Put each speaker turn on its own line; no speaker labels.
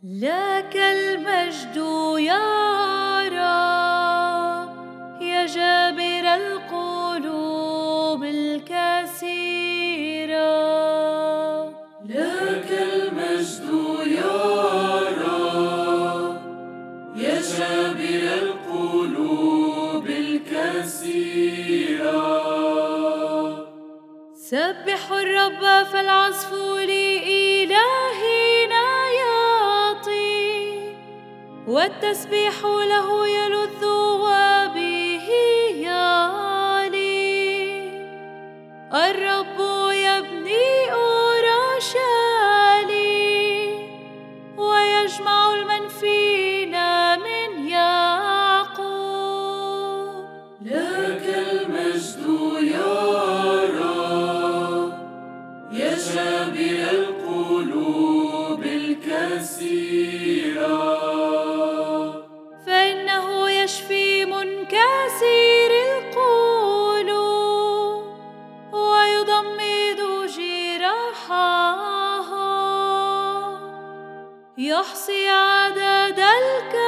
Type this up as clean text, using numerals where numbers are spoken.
لك المجد يا رب، يا جابر القلوب الكثيرة.
لك المجد يا رب، يا جابر القلوب الكثيرة.
سبحوا الرب فالعزف لإلهنا يعطي، والتسبيح له يلذ وبه يعلي. الرب يبني أورشليم، ويجمع المنفين من يعقوب.
لك المجد يا رب، يا جابر القلوب الكثيرة.
فإنه يشفي منكسر القلوب، ويضمد جراحهم. يحصي عدد